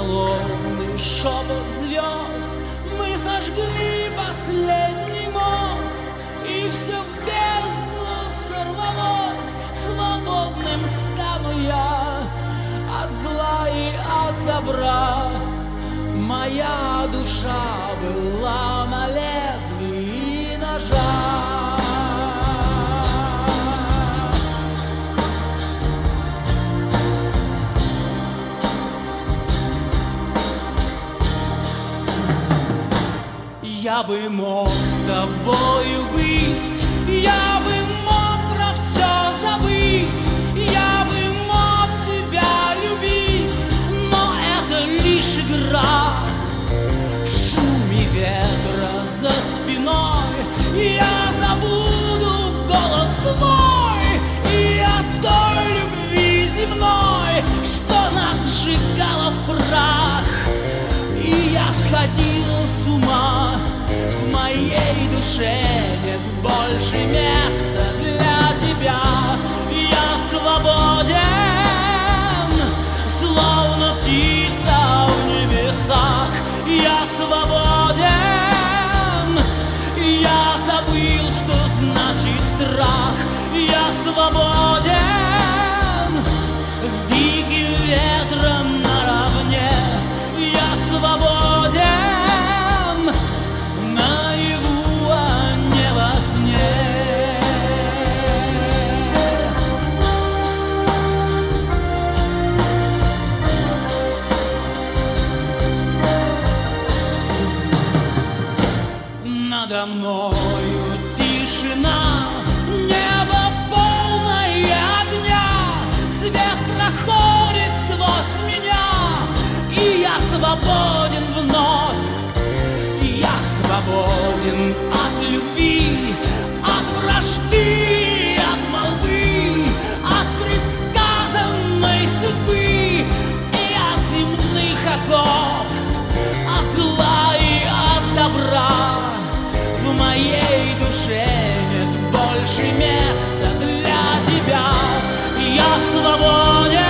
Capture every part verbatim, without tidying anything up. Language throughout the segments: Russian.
холодный шепот звезд. Мы сожгли последний мост, и все в бездну сорвалось. Свободным стану я от зла и от добра. Моя душа была на лезвии ножа. Я бы мог с тобою быть, я бы мог про все забыть, я бы мог тебя любить, но это лишь игра. В шуме ветра за спиной я забуду голос твой и о той любви земной, что нас сжигало в прах. И я сходил с ума, в моей душе нет больше места для тебя. Я свободен, словно птица в небесах. Я свободен, я забыл, что значит страх. Я свободен, с диким ветром наравне. Я свободен, наяву, а не во сне. Надо мною тишина, небо полное огня. Свет проходит сквозь меня, и я свободен вновь. Я свободен от любви, от вражды, от молвы, от предсказанной судьбы и от земных оков, от зла и от добра. В моей душе нет больше места для тебя. Я свободен,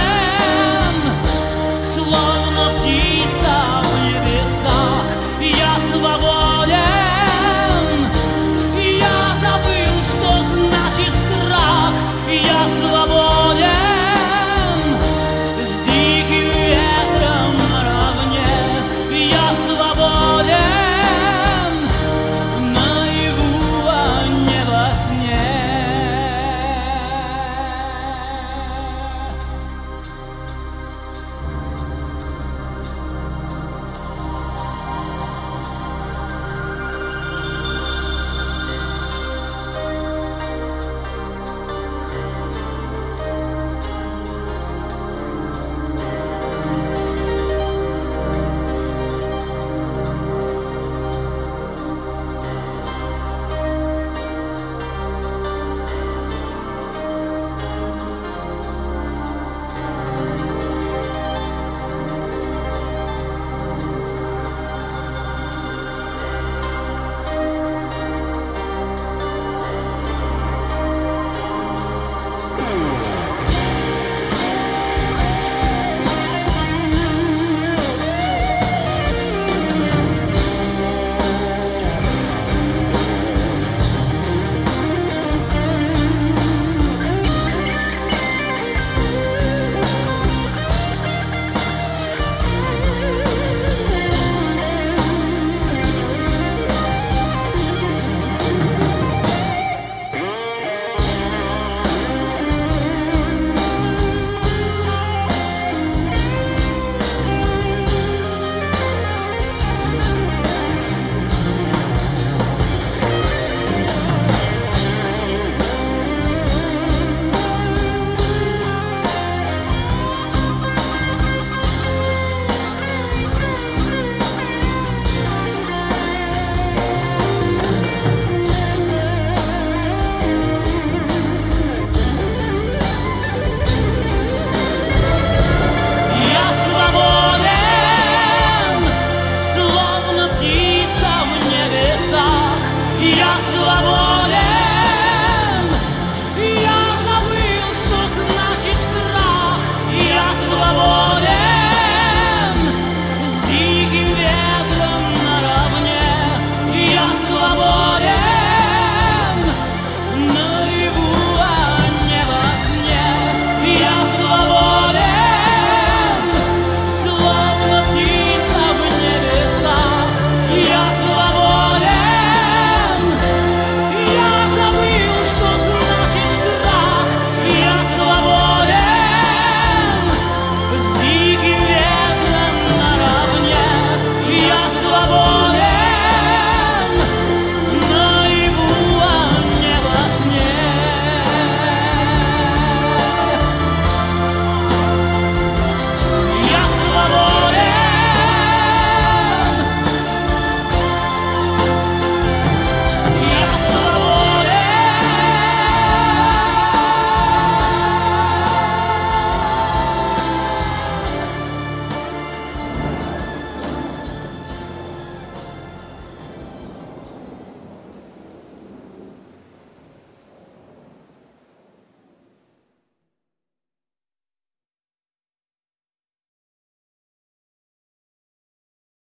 словно птица в небесах. Я свободен, я забыл, что значит страх. Я свободен, с диким ветром наравне. Я свободен, наяву, а не во сне. Я свободен.